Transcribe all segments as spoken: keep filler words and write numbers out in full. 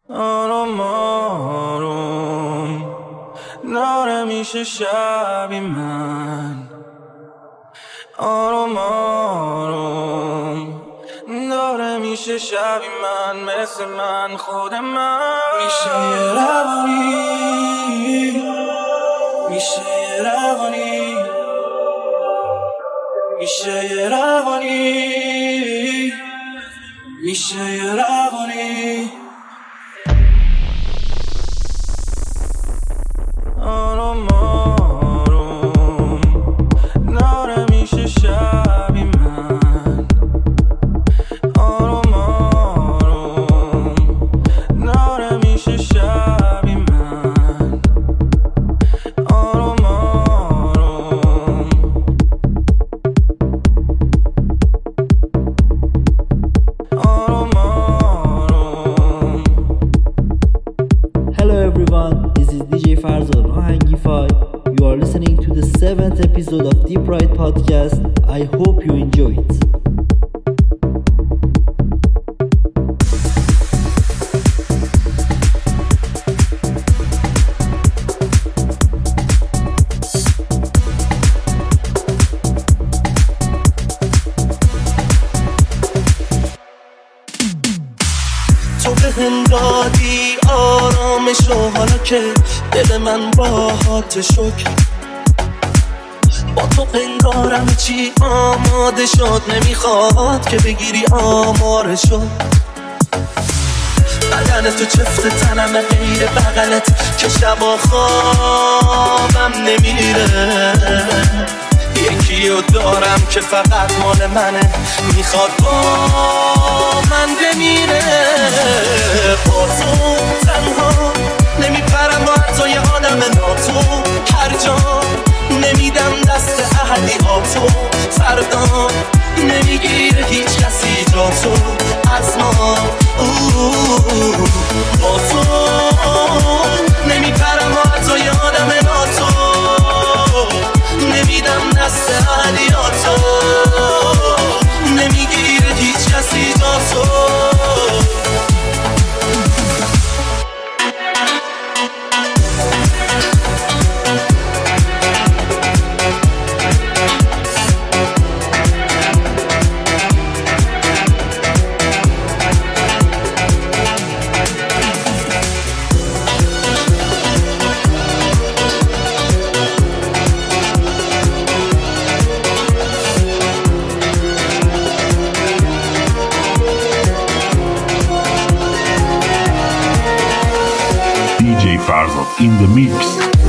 آروم آروم داره میشه شبی من، آروم آروم داره میشه شبی من، مثل من خود من میشه یه روانی، میشه یه روانی، میشه یه روانی، میشه یه روانی. آروم آروم داره میشه شبی من، آروم آروم داره میشه شبی من، آروم آروم. آروم آروم. Hello everyone, this is دی جی Farzad Ahangify. You are listening to the seventh episode of Deep Ride Podcast. I hope you enjoy it. تو به هم دادی آرامش و حالا که دل من باهات شکر، با تو انگارم چی آماده شد، نمیخواد که بگیری آمارشو. بدن تو چفت تنم غیر بغلت که شبا خوابم نمیره. یکی رو دارم که فقط مال منه، میخواد با من بمیره. با تو تنها نمیپرم با حتی یه آدم ناتو، هر جا نمیدم دست اهلیاتو، فردا نمیگیره هیچ کسی جا تو از ما. با تو نمیپرم با حتی یه آدم ناتو، نمیدم دست اهلیاتو، نمیگیره هیچ کسی جا تو. دی جی Farzad in the mix.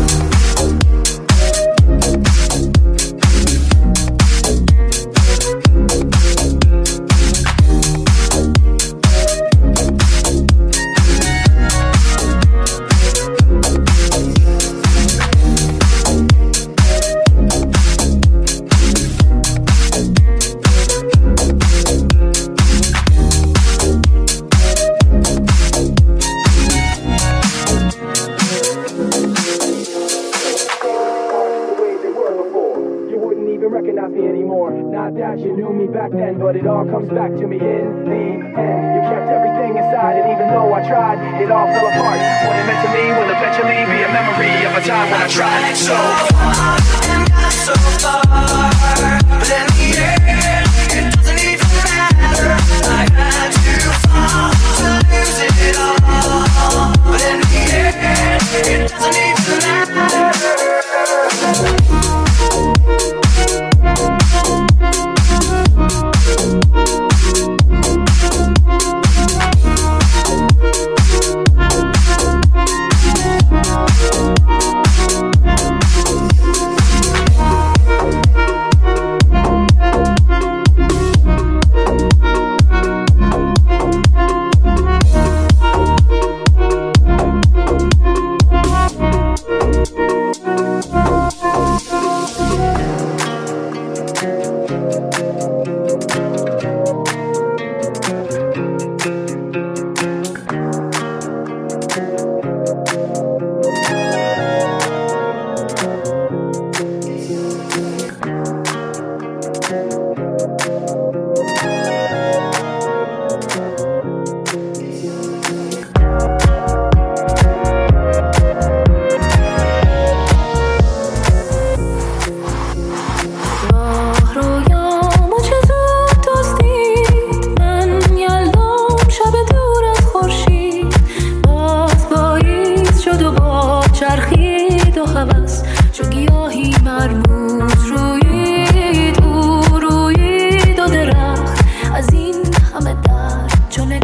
Recognize me anymore. Not that you knew me back then, but it all comes back to me in the end. You kept everything inside, and even though I tried, it all fell apart. What it meant to me will eventually be a memory of a time when I tried so hard and got so far, but in the end, it doesn't even matter. I had to fall to lose it all, but in the end, it doesn't even matter.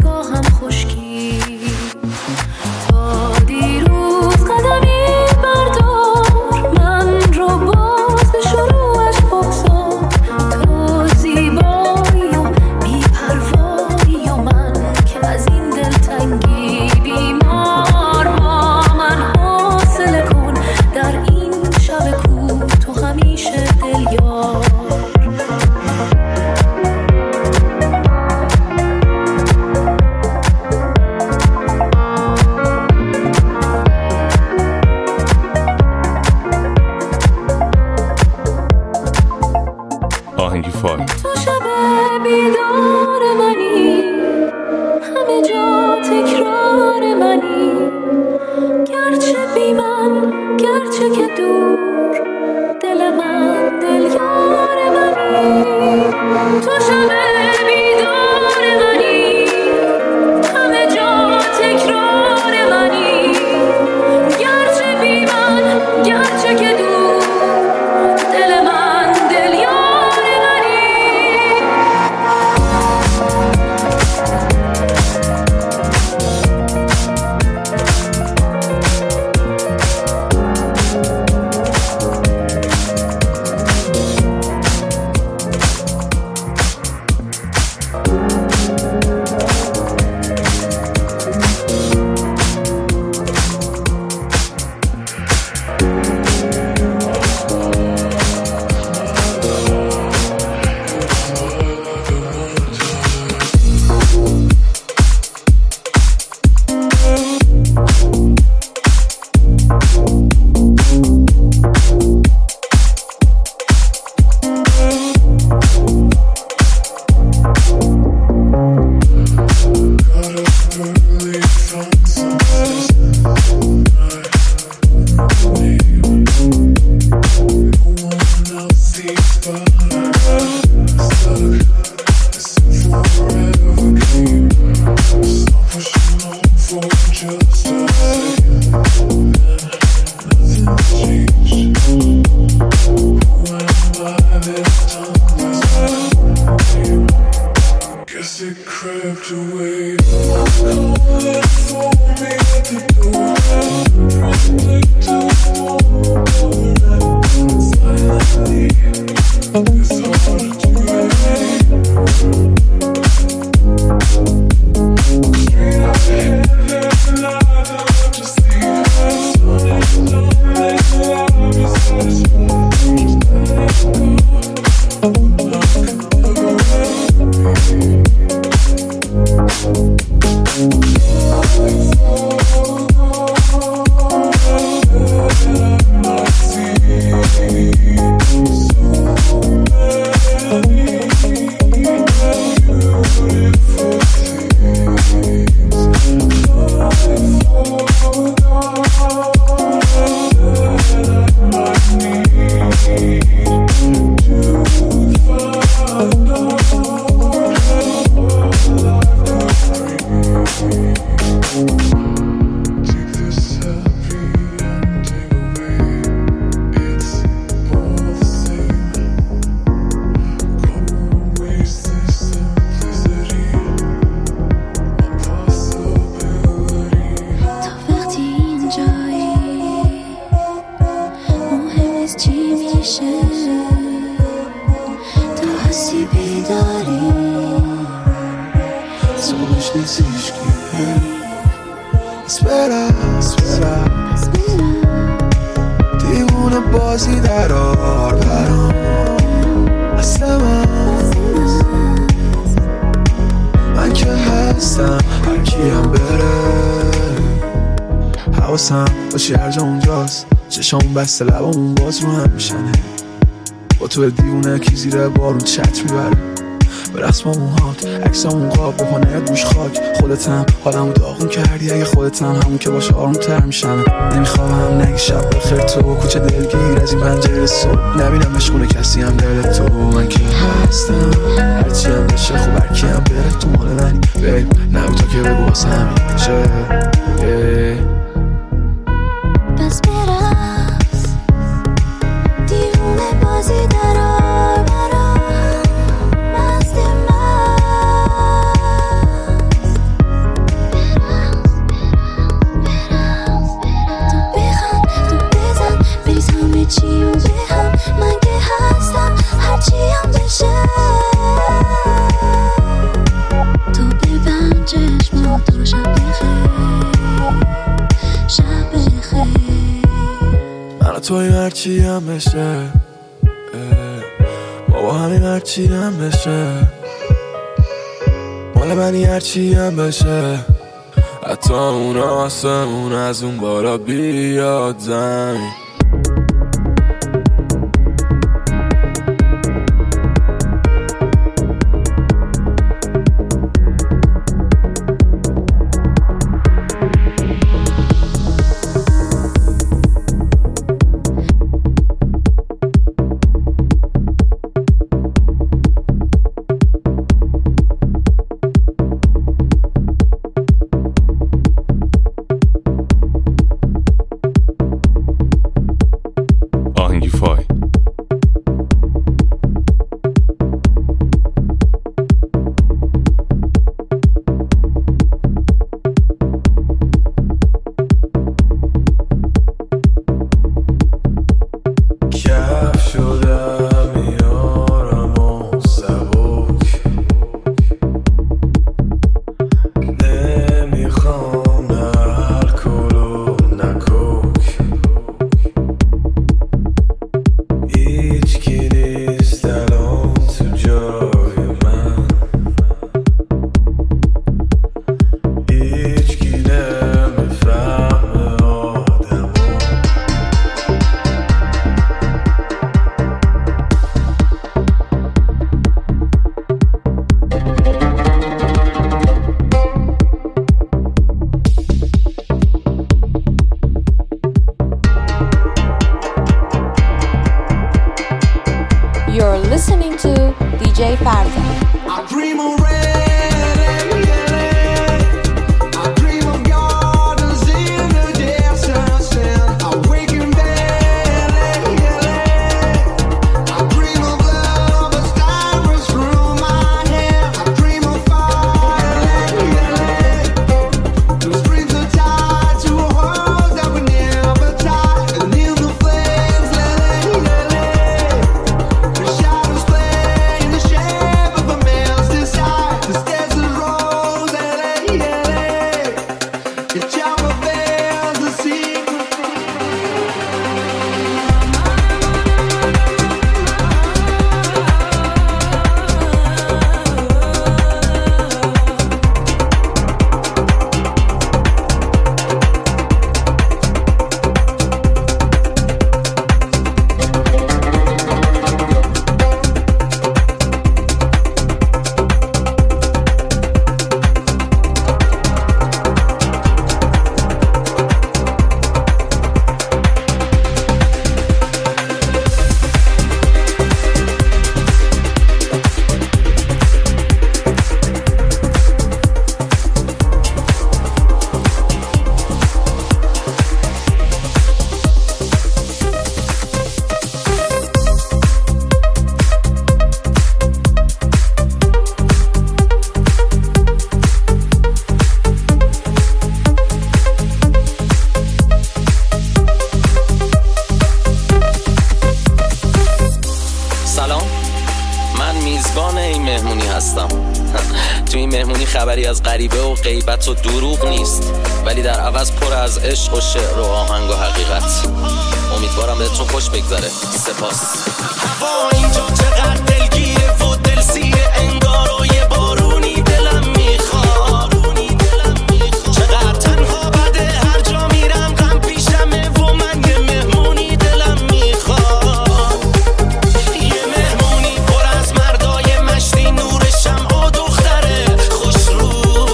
با هم خشکی تا دیروز قدمی بردار من رو باز به شروعش بگذار تو زیبایی و بی‌پروایی و من که از این دلتنگی بیمار با من حوصله کن در این شب کو تو همیشه دل یار آهنگی فای تو شب بیدار منی همه جا تکرار منی گرچه بی من گرچه که دور دل من دل یار منی تو شب بیدار منی همه جا تکرار منی گرچه بی من گرچه که دور دل من دل یار منی چشامون بسته لبامون باز رو هم میشنه با تو دیونه کی زیر بارون چت میبره به رسم موهات عکسامون قاب به پانه گوش خاک خودتم حالمو داغون کردی اگه خودتم همون که باشه آروم تر میشم نمیخوام نگی شب بخیر تو کوچه دلگیر از این پنجره صبح نبینم عشقونه کسی هم دل تو من که هستم هرچی هم بشه خوب هرکی هم بره تو مال منی بیب نبود تا که بگو واسه همین چه بس برس دیوونه بازی درار برام مست من تو رو شب بخیر شب بخیر. من توی هرچی هم بشه بابا همین هرچی هم بشه مال منی هرچی هم بشه حتی اون آسمون از اون بالا بیاد زمین. You're listening to دی جی Farzad. توی این مهمونی خبری از غریبه و غیبت و دروغ نیست، ولی در عوض پر از عشق و شعر و آهنگ و حقیقت. امیدوارم بهتون خوش بگذره. سپاس. هوا اینجا چقدر دلگیره و دلسیره، انگار و یه بارونی دلم میخواد. چقدر تنها بده هر جا میرم غم پیشمه و من یه مهمونی دلم میخواد. یه مهمونی پر از مردای مشتی، نور شمع و دختره خوش رو.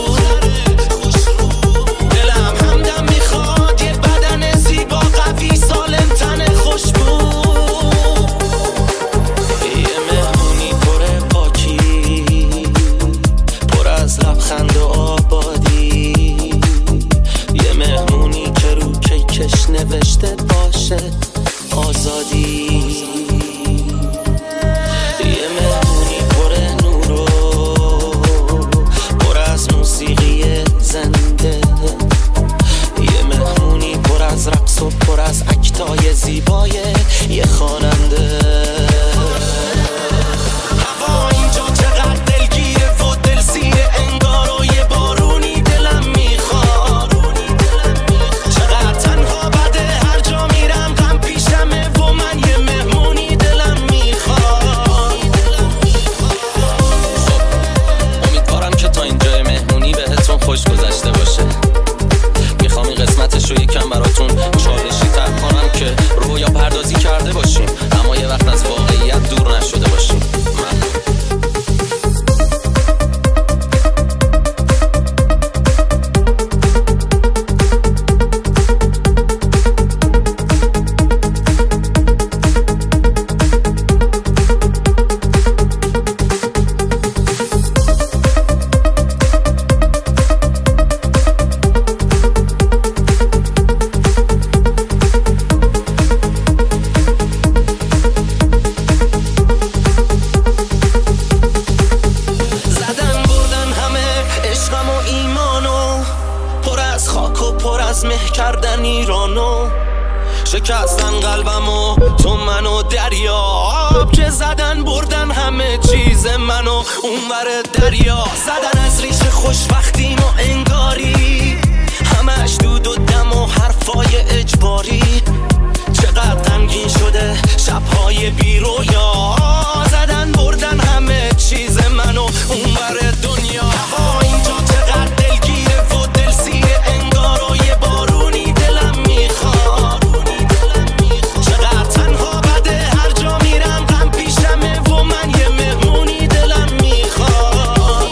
دلم همدم میخواد یه بدن زیبا قوی سالم تن خوشبو. یه مهمونی باشه. میخوام این قسمتش رو یکم براتون چالشی تر کنم که رویا پردازی کرده باشیم اما یه وقت از واقعیت دور نشده باشیم. شکستن قلبمو تو منو دریاب که زدن بردن همه چیز منو اونور دریا زدن از ریش خوشبختیم و انگاری همش دود و دم و حرفای اجباری چقدر غمگین شده شبهای بی رویا زدن بردن همه چیز منو اونور دنیا هوا اینجا چقدر دلگیره و دلسیره انگار و یه بارونی دلم میخواد چقدر تنها بده هر جا میرم غم پیشمه و من یه مهمونی دلم میخواد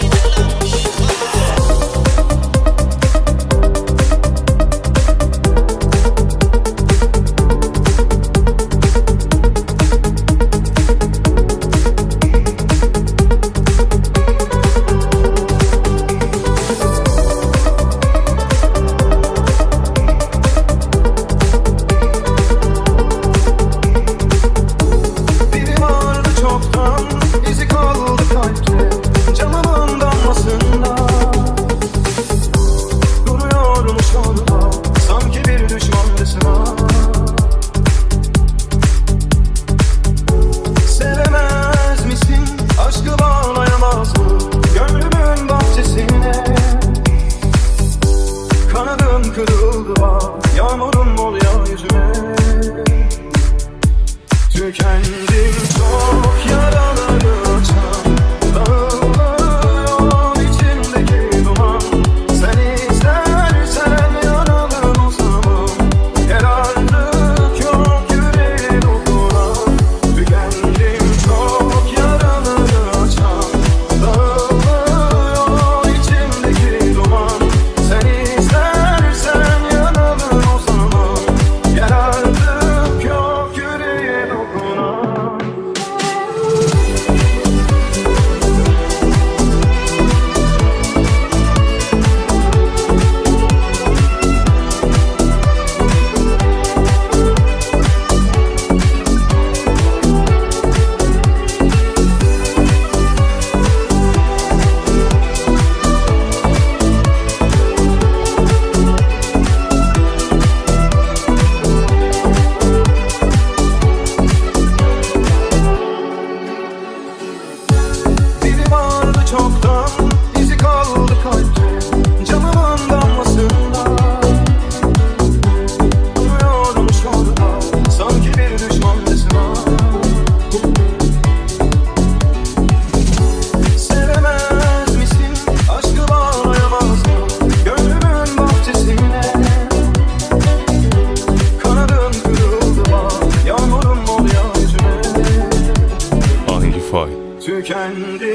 Tükendi